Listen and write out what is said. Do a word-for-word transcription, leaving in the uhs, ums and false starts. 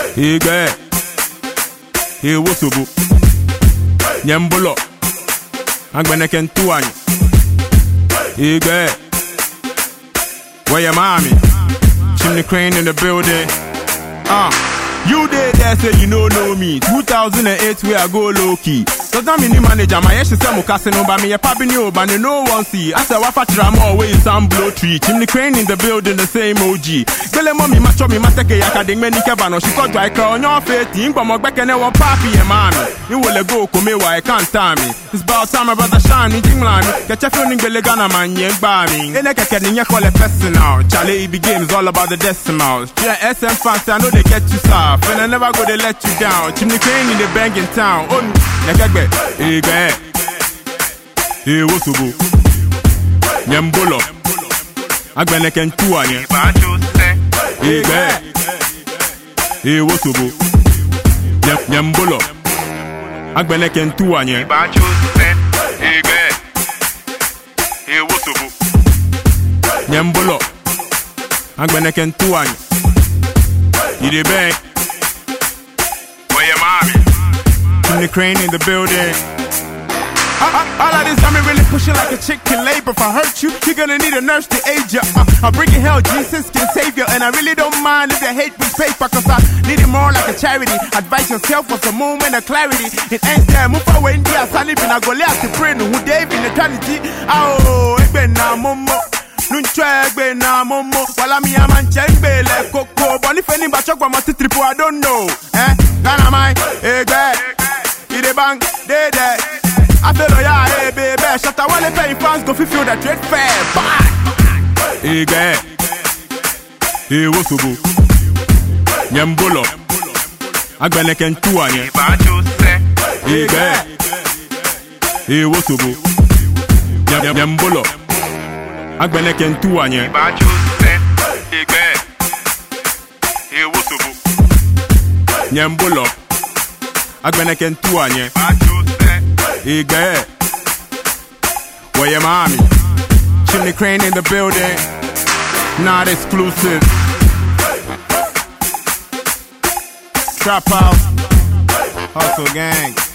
Ige, he wosubu, Nyambolo, Angbeneken Tuan. Ige, where your mommy? Chimney Crane in the building. Ah, uh, you did there say you don't know me. two thousand eight we I go low key. Cause I'm in the manager, my yesh is a mukasino, but me a pabino, but no one see. I said, what for drama away some blow tree. Chimney Crane in the building, the same O G. Gele mommy, macho me, matake yakading many cabano. She got dry car on your face, team, but my back and one papi and mommy. You will go, come why I can't tell me. It's about time my brother shine in England. Get your feeling Belegana man, yen barming. And I can in your call a personal. Charlie E B games all about the decimals. Yeah, S M fans, I know they get you soft. And I never go, they let you down. Chimney Crane in the bank in town. Oh, Ige, he wosubu, Nyambolo, Angbeneken Tuan. Ige, he wosubu, Nyambolo, Angbeneken Tuan. Ige, he wosubu, Nyambolo, Angbeneken Tuan. Ide bang, where your mommy? Chimney Crane in the building. All, all, all of this got me really pushing like a chick in labor. If I hurt you, you're gonna need a nurse to aid you. Uh, I'm bringing hell, Jesus can save you. And I really don't mind if you hate with paper, cause I need it more like a charity. Advise yourself for some moment of clarity. It ends there, move away in the Sally bin I go left to print who gave in eternity. Oh, it's been now, momo. Nunchegbe na momo. Wala mi amanchegbe le coco. But if any bachok wa mati triple, I don't know. Eh? Gana mai, egbe. Ide bang, de de. I feel like yeah, hey baby. Shut up, while paying fans go feel that trade fair. Bye. Ige, he wosubu, Nyambolo, Angbeneken Tuan. Ige, he wosubu, Nyambolo, Angbeneken Tuan. Ige, he wosubu, Nyambolo, Angbeneken Tuan. Ige, where your mommy? Chimney Crane in the building. Not exclusive. Trap House, Hustle Gang.